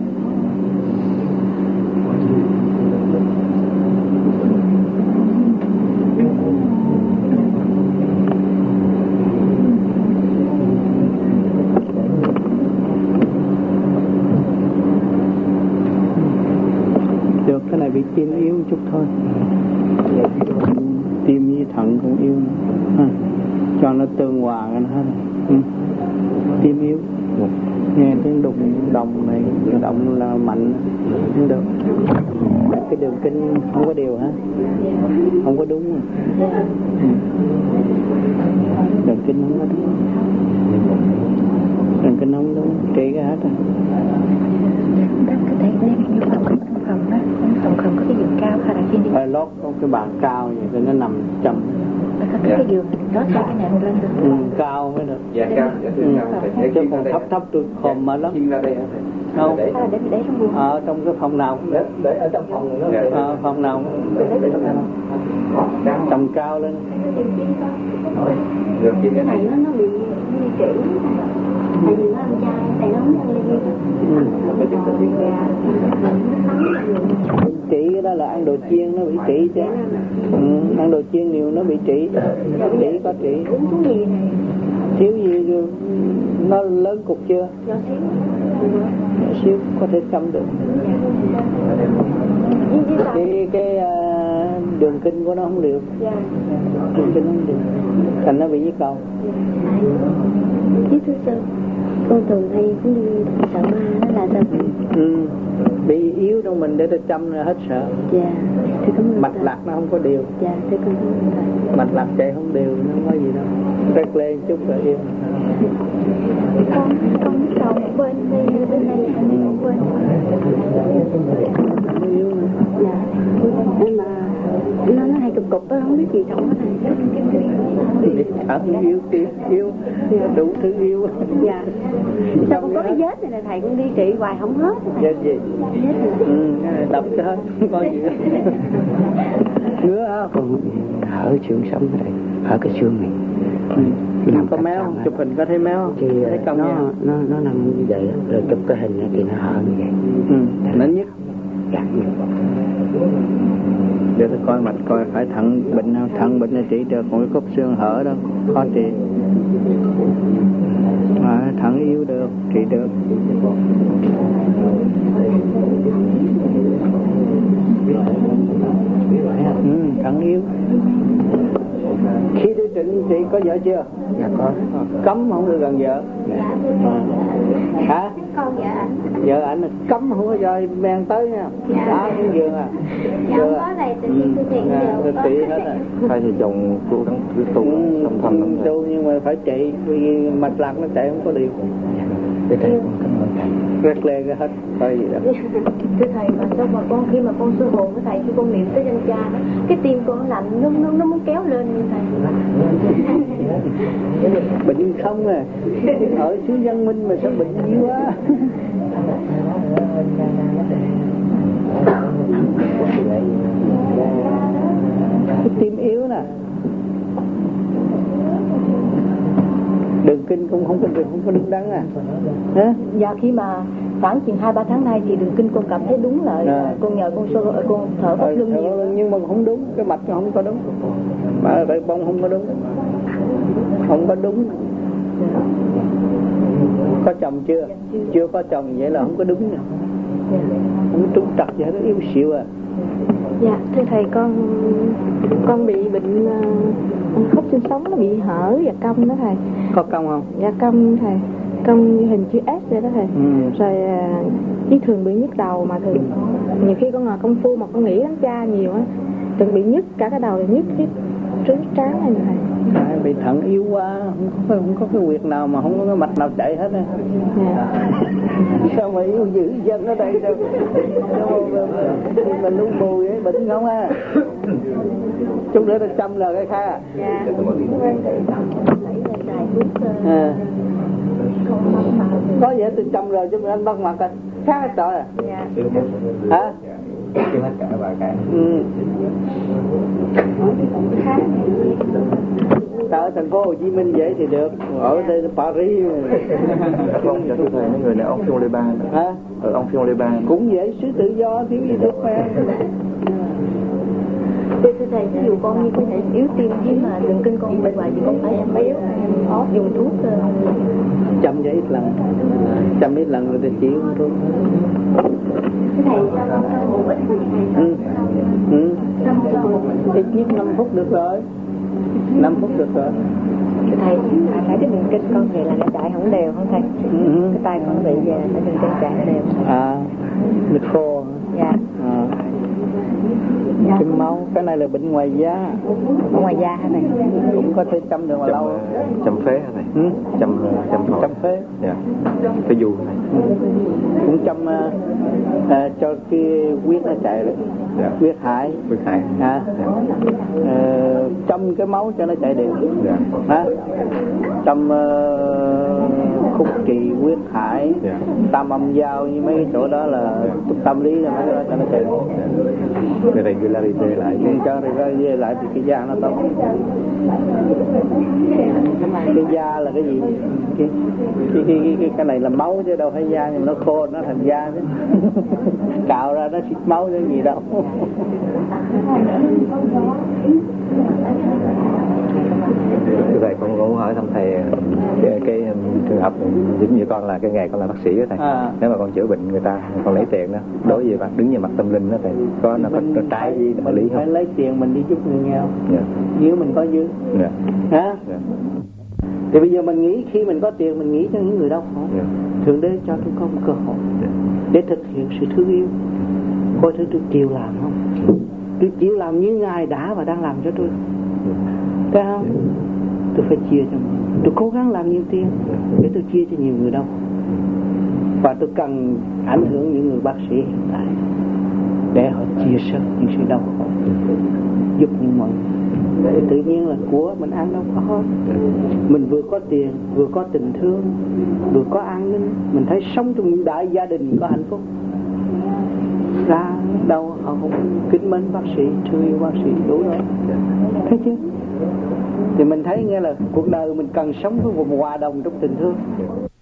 [SPEAKER 1] Được, cái này bị tim yếu chút thôi. Tim với thận cũng yếu. À, cho nó tương hòa cái nó hết. Ừ. Tim yếu. Nghe tiếng đùng đồng này, động là mạnh, không được. Cái đường kinh không có điều hả? Không có đúng. Ừ. Đường kinh không có đúng. Đường kinh không đúng, trị cái hết rồi.
[SPEAKER 5] Bác có thể ném như phòng phòng phòng đó, phòng phòng có cái giường cao hay là trên đi?
[SPEAKER 1] Phải lót có cái bàn cao vậy thì nó nằm trong.
[SPEAKER 5] Có cái giường đó cho cái này lên được.
[SPEAKER 1] Ừ, cao mới được.
[SPEAKER 2] Dạ cao, dạ thưa cao.
[SPEAKER 1] Chứ còn thấp thấp tôi khom mà lắm.
[SPEAKER 2] Kim ra đây hả thầy?
[SPEAKER 1] Không.
[SPEAKER 5] Hay là để để trong buồng?
[SPEAKER 1] Ở trong cái phòng nào cũng được.
[SPEAKER 2] Để ở trong phòng nữa.
[SPEAKER 1] Ờ, phòng nào tầm cao lên.
[SPEAKER 2] Được kim cái
[SPEAKER 5] Cái này
[SPEAKER 2] này.
[SPEAKER 5] nó nó bị bị trĩ. Tại vì nó ăn chay, tại nó không ăn lên.
[SPEAKER 1] Chỉ cái đó là ăn đồ chiên nó bị trĩ chứ. Ừ, ăn đồ chiên nhiều nó bị trĩ. Trĩ có trĩ.
[SPEAKER 5] Uống thuốc gì này?
[SPEAKER 1] Thiếu gì rồi, nó lớn cục chưa?
[SPEAKER 5] Do xíu.
[SPEAKER 1] Xíu có thể chăm được. Cái cái uh, đường kinh của nó không được. Đường kinh không được. Thành nó bị nhức đầu.
[SPEAKER 5] Chứ thưa sư, con thường hay cũng đi sợ ma đó là sao?
[SPEAKER 1] Ừ. Bị yếu trong mình để ta chăm là hết sợ.
[SPEAKER 5] Dạ. Thì cảm ơn
[SPEAKER 1] Mạch
[SPEAKER 5] thầy.
[SPEAKER 1] lạc nó không có điều.
[SPEAKER 5] Dạ, thưa con cảm ơn thầy.
[SPEAKER 1] Mạch lạc chạy không đều, nó không có gì đâu. Rét lên chút rồi yên.
[SPEAKER 5] Con con biết đầu một bên đây, bên đây, bên đây một bên.
[SPEAKER 1] Nó yếu nữa.
[SPEAKER 5] Dạ. Nhưng mà nó nó hay cục cục đó, không biết gì trong đó này.
[SPEAKER 1] Thở yếu, yếu, yếu, đủ thứ yếu.
[SPEAKER 5] Dạ. Sao con có cái vết này nè thầy, con đi trị hoài không hết.
[SPEAKER 1] Vết gì?
[SPEAKER 5] Vết này.
[SPEAKER 1] Ừ, cái này đập cho hết, không có gì hết. Ngứa không?
[SPEAKER 6] Ở xương sống ở đây, ở cái xương này.
[SPEAKER 1] Ừ. Có méo không? Chụp hình có thấy méo không?
[SPEAKER 6] Thì
[SPEAKER 1] thấy công
[SPEAKER 6] nó,
[SPEAKER 1] nha.
[SPEAKER 6] nó nó nằm như vậy, rồi chụp cái hình thì nó hở như vậy.
[SPEAKER 1] Ừ, nó nhất.
[SPEAKER 6] Gạt như vậy.
[SPEAKER 1] Để tôi coi mạch coi phải thận bệnh nào, thận bệnh là trị được, còn cái cốt xương hở đó khó trị. À, thận yếu được, trị được. Ừ, thận yếu. Khi đi trịnh chị có vợ chưa?
[SPEAKER 6] Dạ có.
[SPEAKER 1] Cấm không được gần vợ. À. Hả?
[SPEAKER 5] Con vợ ảnh.
[SPEAKER 1] Vợ ảnh là cấm không có cho men tới nha. Đó cái giường à.
[SPEAKER 5] Dạ không có này, tự nhiên tôi thiện
[SPEAKER 1] tôi trị hết rồi.
[SPEAKER 4] Hai vợ chồng tu đăng cứ tu tâm thầm lắm rồi.
[SPEAKER 1] Tu nhưng mà phải trị vì mạch lạc nó chạy không có điều.
[SPEAKER 6] Để thầy con cảm ơn thầy.
[SPEAKER 1] Rét lên cái hết phải gì đó.
[SPEAKER 5] Thưa thầy, mà sao mà con khi mà con sơ hồn với thầy, khi con niệm tới danh cha, cái tim con lạnh, nó nó nó muốn kéo lên như thầy.
[SPEAKER 1] Bệnh không à. Ở xứ Văn Minh mà sao bệnh dữ quá. Cái tim yếu nè. Đường kinh cũng không có được, không có đứng đắn à. Hả?
[SPEAKER 5] Dạ khi mà khoảng chừng hai ba tháng nay thì đường kinh con cảm thấy đúng là
[SPEAKER 1] À.
[SPEAKER 5] con nhờ con sơ con thở pháp luân nhiều.
[SPEAKER 1] Ừ, nhưng mà không đúng, cái mạch nó không có đúng. Mà cái bông không có đúng. Không có đúng. Có chồng chưa? Chưa có chồng vậy là không có đúng nè. Không trúng trật vậy, nó yếu xịu à.
[SPEAKER 7] Dạ, thưa thầy, con con bị bệnh uh, khớp xương sống nó bị hở và cong đó thầy.
[SPEAKER 1] Có cong không?
[SPEAKER 7] Dạ cong thầy, cong như hình chữ S vậy đó thầy.
[SPEAKER 1] Ừ.
[SPEAKER 7] Rồi uh, với thường bị nhức đầu, mà thường nhiều khi con ngồi công phu mà con nghĩ đến cha nhiều á, thường bị nhức cả cái đầu, nhức cái trứng trán này nè thầy.
[SPEAKER 1] Tại bị thận yếu quá, không có, không có cái huyệt nào mà không có cái mạch nào chạy hết á.
[SPEAKER 7] Dạ.
[SPEAKER 1] Sao mà yếu dữ dân ở đây sao? Mình uống bùi ấy, bệnh không á? Chút nữa ta chăm là cái khác à?
[SPEAKER 7] Dạ.
[SPEAKER 1] À. Có vậy tôi chăm rồi chứ anh bắt mặt à? Khác hết trời à?
[SPEAKER 7] Dạ.
[SPEAKER 1] Hả? Ừ. Ta ở thành phố Hồ Chí Minh vậy thì được, ở đây là Paris.
[SPEAKER 4] Ông cho tôi thấy mấy người này ông Phiêu Lê Ba.
[SPEAKER 1] Hả?
[SPEAKER 4] Ở ông Phiêu Lê Ba
[SPEAKER 1] cũng vậy, xứ tự do thiếu gì thuốc mà.
[SPEAKER 8] Thưa thầy, ví dụ con như có thể yếu tim chứ mà thần kinh con bên ngoài thì con phải em yếu, dùng thuốc
[SPEAKER 1] chậm vậy ít lần, chậm ít lần rồi thì chịu thuốc.
[SPEAKER 8] Thầy cho con một ít
[SPEAKER 1] ừ. Ừ. Ít nhất năm phút được rồi, năm phút được rồi.
[SPEAKER 8] Thưa thầy, phải cái thần kinh con vậy là nó chạy không đều không thầy?
[SPEAKER 1] Ừ.
[SPEAKER 8] Cái tay con bị về cái thần kinh chạy đều.
[SPEAKER 1] À, micro.
[SPEAKER 8] Dạ.
[SPEAKER 1] À. Châm máu, cái này là bệnh ngoài da.
[SPEAKER 8] Ở ngoài da hả thầy?
[SPEAKER 1] Cũng có thể châm được mà lâu.
[SPEAKER 4] Châm phế hả thầy?
[SPEAKER 1] Ừ?
[SPEAKER 4] Châm châm phổi.
[SPEAKER 1] Châm phế.
[SPEAKER 4] Dạ. Cái dù này.
[SPEAKER 1] Ừ. Cũng châm uh, uh, cho cái huyết nó chạy đấy.
[SPEAKER 4] Dạ.
[SPEAKER 1] Huyết hải.
[SPEAKER 4] Huyết hải.
[SPEAKER 1] À.
[SPEAKER 4] Dạ.
[SPEAKER 1] Uh, châm cái máu cho nó chạy đều.
[SPEAKER 4] Dạ.
[SPEAKER 1] Hả? Châm uh, khúc trì, huyết hải,
[SPEAKER 4] dạ.
[SPEAKER 1] tam âm giao như mấy cái chỗ đó là dạ. Tâm lý là mấy cái đó cho nó chạy.
[SPEAKER 4] Dạ. Cái regularity lại.
[SPEAKER 1] Ừ, cho regularity lại thì cái da nó tốt. Cái da là cái gì? Cái cái cái cái, cái này là máu chứ đâu phải da, nhưng mà nó khô nó thành da chứ. Cạo ra nó xịt máu chứ gì đâu.
[SPEAKER 9] Như vậy con cũng hỏi thăm thầy cái, cái trường hợp giống như con là cái nghề con là bác sĩ đó thầy. À. Nếu mà con chữa bệnh người ta con lấy tiền đó, đối với bạn đứng về mặt tâm linh đó thầy, có nó có nó trái với đạo lý không?
[SPEAKER 1] Phải lấy tiền mình đi giúp người nghèo.
[SPEAKER 9] Yeah.
[SPEAKER 1] Nếu mình có dư.
[SPEAKER 9] Yeah.
[SPEAKER 1] Hả?
[SPEAKER 9] Yeah.
[SPEAKER 1] Thì bây giờ mình nghĩ khi mình có tiền mình nghĩ cho những người đau khổ. Yeah. Thượng Đế cho tôi có một cơ hội yeah. để thực hiện sự thương yêu. Coi thử tôi chịu làm không? Tôi chịu làm như Ngài đã và đang làm cho tôi. Thấy không? Tôi phải chia cho mình. Tôi cố gắng làm nhiều tiền để tôi chia cho nhiều người đau. Và tôi cần ảnh hưởng những người bác sĩ hiện tại để họ chia sẻ những sự đau khổ, giúp những mọi người. Để tự nhiên là của mình ăn đâu có hết. Mình vừa có tiền, vừa có tình thương, vừa có an ninh. Mình thấy sống trong những đại gia đình có hạnh phúc. Ra đâu họ cũng kính mến bác sĩ, thương yêu bác sĩ đủ rồi. Thấy chưa? Thì mình thấy nghe là cuộc đời mình cần sống với một hòa đồng trong tình thương.